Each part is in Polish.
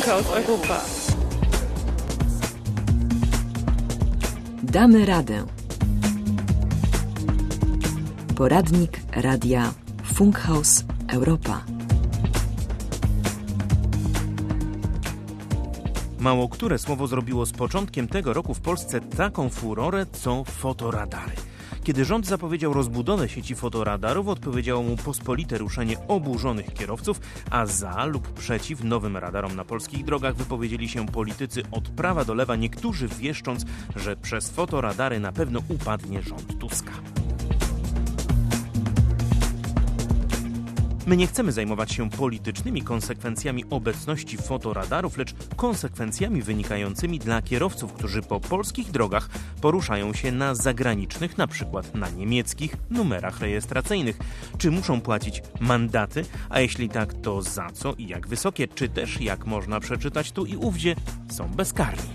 Funkhaus Europa. Damy radę. Poradnik radia Funkhaus Europa. Mało które słowo zrobiło z początkiem tego roku w Polsce taką furorę, co fotoradary. Kiedy rząd zapowiedział rozbudowę sieci fotoradarów, odpowiedziało mu pospolite ruszenie oburzonych kierowców, a za lub przeciw nowym radarom na polskich drogach wypowiedzieli się politycy od prawa do lewa, niektórzy wieszcząc, że przez fotoradary na pewno upadnie rząd Tuska. My nie chcemy zajmować się politycznymi konsekwencjami obecności fotoradarów, lecz konsekwencjami wynikającymi dla kierowców, którzy po polskich drogach poruszają się na zagranicznych, na przykład na niemieckich numerach rejestracyjnych. Czy muszą płacić mandaty? A jeśli tak, to za co i jak wysokie? Czy też, jak można przeczytać tu i ówdzie, są bezkarni?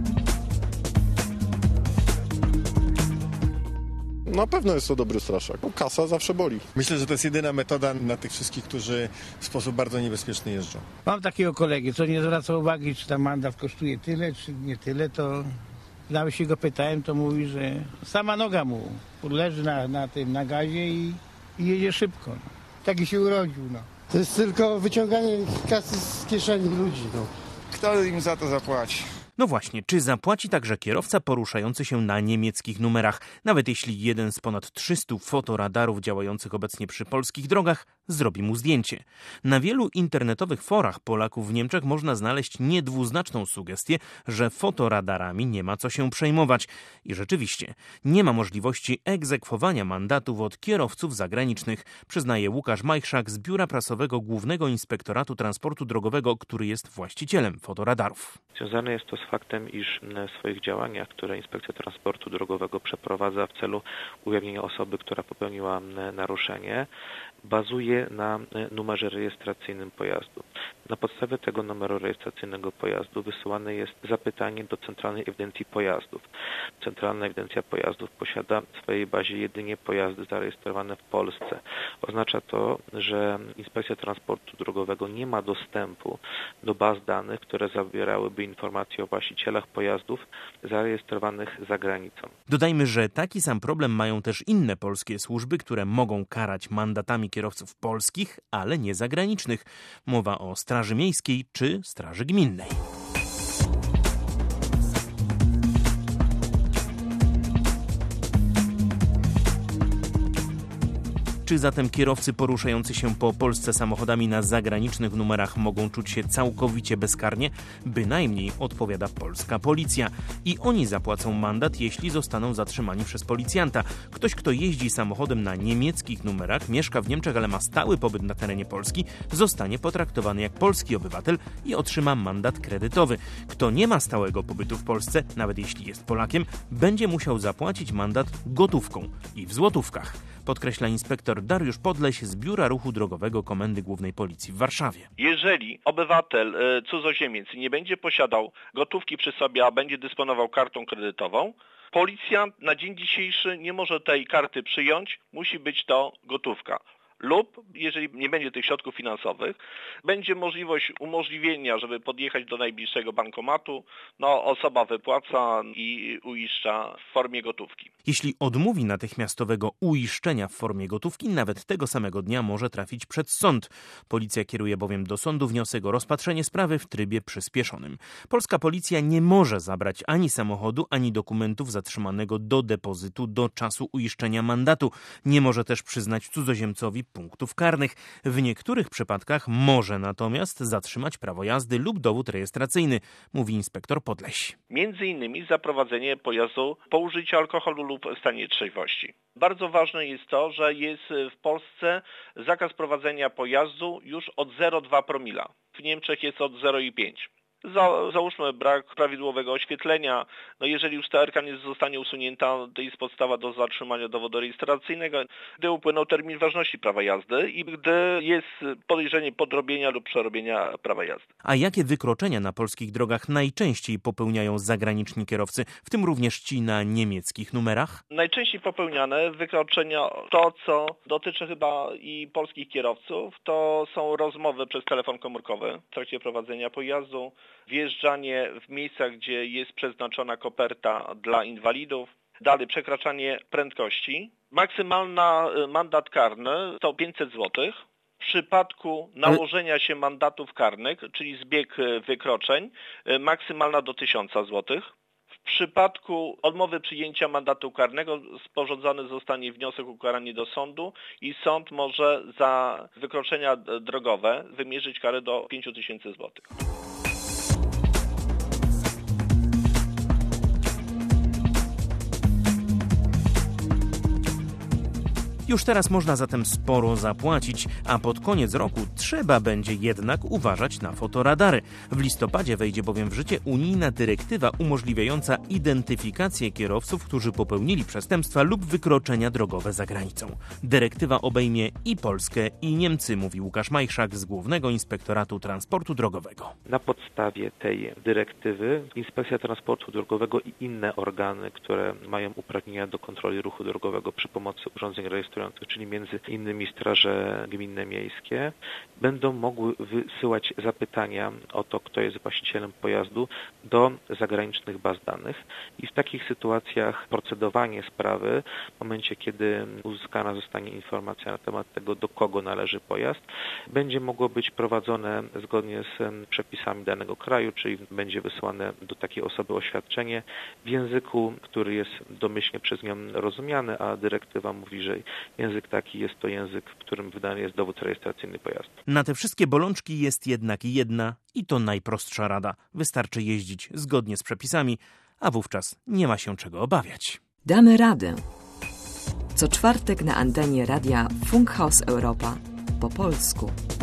Na pewno jest to dobry straszak, bo kasa zawsze boli. Myślę, że to jest jedyna metoda na tych wszystkich, którzy w sposób bardzo niebezpieczny jeżdżą. Mam takiego kolegę, co nie zwraca uwagi, czy tam mandat kosztuje tyle, czy nie tyle, to nawet się go pytałem, to mówi, że sama noga mu leży na gazie i jedzie szybko. No. Taki się urodził. No. To jest tylko wyciąganie kasy z kieszeni ludzi. No. Kto im za to zapłaci? No właśnie, czy zapłaci także kierowca poruszający się na niemieckich numerach, nawet jeśli jeden z ponad 300 fotoradarów działających obecnie przy polskich drogach zrobi mu zdjęcie? Na wielu internetowych forach Polaków w Niemczech można znaleźć niedwuznaczną sugestię, że fotoradarami nie ma co się przejmować. I rzeczywiście, nie ma możliwości egzekwowania mandatów od kierowców zagranicznych, przyznaje Łukasz Majchrzak z Biura Prasowego Głównego Inspektoratu Transportu Drogowego, który jest właścicielem fotoradarów. Związane jest to z faktem, iż w swoich działaniach, które Inspekcja Transportu Drogowego przeprowadza w celu ujawnienia osoby, która popełniła naruszenie, bazuje na numerze rejestracyjnym pojazdu. Na podstawie tego numeru rejestracyjnego pojazdu wysyłane jest zapytanie do Centralnej Ewidencji Pojazdów. Centralna Ewidencja Pojazdów posiada w swojej bazie jedynie pojazdy zarejestrowane w Polsce. Oznacza to, że Inspekcja Transportu Drogowego nie ma dostępu do baz danych, które zawierałyby informacje o właścicielach pojazdów zarejestrowanych za granicą. Dodajmy, że taki sam problem mają też inne polskie służby, które mogą karać mandatami kierowców polskich, ale nie zagranicznych. Mowa o Straży Miejskiej czy Straży Gminnej. Czy zatem kierowcy poruszający się po Polsce samochodami na zagranicznych numerach mogą czuć się całkowicie bezkarnie? Bynajmniej, odpowiada polska policja. I oni zapłacą mandat, jeśli zostaną zatrzymani przez policjanta. Ktoś, kto jeździ samochodem na niemieckich numerach, mieszka w Niemczech, ale ma stały pobyt na terenie Polski, zostanie potraktowany jak polski obywatel i otrzyma mandat kredytowy. Kto nie ma stałego pobytu w Polsce, nawet jeśli jest Polakiem, będzie musiał zapłacić mandat gotówką i w złotówkach. Podkreśla inspektor Dariusz Podleś z Biura Ruchu Drogowego Komendy Głównej Policji w Warszawie. Jeżeli obywatel, cudzoziemiec nie będzie posiadał gotówki przy sobie, a będzie dysponował kartą kredytową, policjant na dzień dzisiejszy nie może tej karty przyjąć, musi być to gotówka. Lub, jeżeli nie będzie tych środków finansowych, będzie możliwość umożliwienia, żeby podjechać do najbliższego bankomatu, osoba wypłaca i uiszcza w formie gotówki. Jeśli odmówi natychmiastowego uiszczenia w formie gotówki, nawet tego samego dnia może trafić przed sąd. Policja kieruje bowiem do sądu wniosek o rozpatrzenie sprawy w trybie przyspieszonym. Polska policja nie może zabrać ani samochodu, ani dokumentów zatrzymanego do depozytu do czasu uiszczenia mandatu. Nie może też przyznać cudzoziemcowi punktów karnych. W niektórych przypadkach może natomiast zatrzymać prawo jazdy lub dowód rejestracyjny, mówi inspektor Podleś. Między innymi za prowadzenie pojazdu po użyciu alkoholu lub w stanie trzeźwości. Bardzo ważne jest to, że jest w Polsce zakaz prowadzenia pojazdu już od 0,2 promila. W Niemczech jest od 0,5. Załóżmy brak prawidłowego oświetlenia. Jeżeli już ta R-ka nie zostanie usunięta, to jest podstawa do zatrzymania dowodu rejestracyjnego, gdy upłynął termin ważności prawa jazdy i gdy jest podejrzenie podrobienia lub przerobienia prawa jazdy. A jakie wykroczenia na polskich drogach najczęściej popełniają zagraniczni kierowcy, w tym również ci na niemieckich numerach? Najczęściej popełniane wykroczenia, to co dotyczy chyba i polskich kierowców, to są rozmowy przez telefon komórkowy w trakcie prowadzenia pojazdu, wjeżdżanie w miejsca, gdzie jest przeznaczona koperta dla inwalidów, dalej przekraczanie prędkości. Maksymalny mandat karny to 500 zł. W przypadku nałożenia się mandatów karnych, czyli zbieg wykroczeń, maksymalna do 1000 zł. W przypadku odmowy przyjęcia mandatu karnego sporządzony zostanie wniosek o ukaranie do sądu i sąd może za wykroczenia drogowe wymierzyć karę do 5000 zł. Już teraz można zatem sporo zapłacić, a pod koniec roku trzeba będzie jednak uważać na fotoradary. W listopadzie wejdzie bowiem w życie unijna dyrektywa umożliwiająca identyfikację kierowców, którzy popełnili przestępstwa lub wykroczenia drogowe za granicą. Dyrektywa obejmie i Polskę, i Niemcy, mówi Łukasz Majchrzak z Głównego Inspektoratu Transportu Drogowego. Na podstawie tej dyrektywy Inspekcja Transportu Drogowego i inne organy, które mają uprawnienia do kontroli ruchu drogowego przy pomocy urządzeń rejestrujących, czyli między innymi straże gminne miejskie, będą mogły wysyłać zapytania o to, kto jest właścicielem pojazdu, do zagranicznych baz danych i w takich sytuacjach procedowanie sprawy, w momencie kiedy uzyskana zostanie informacja na temat tego, do kogo należy pojazd, będzie mogło być prowadzone zgodnie z przepisami danego kraju, czyli będzie wysłane do takiej osoby oświadczenie w języku, który jest domyślnie przez nią rozumiany, a dyrektywa mówi, że język taki jest to język, w którym wydany jest dowód rejestracyjny pojazdu. Na te wszystkie bolączki jest jednak jedna i to najprostsza rada. Wystarczy jeździć zgodnie z przepisami, a wówczas nie ma się czego obawiać. Damy radę. Co czwartek na antenie radia Funkhaus Europa po polsku.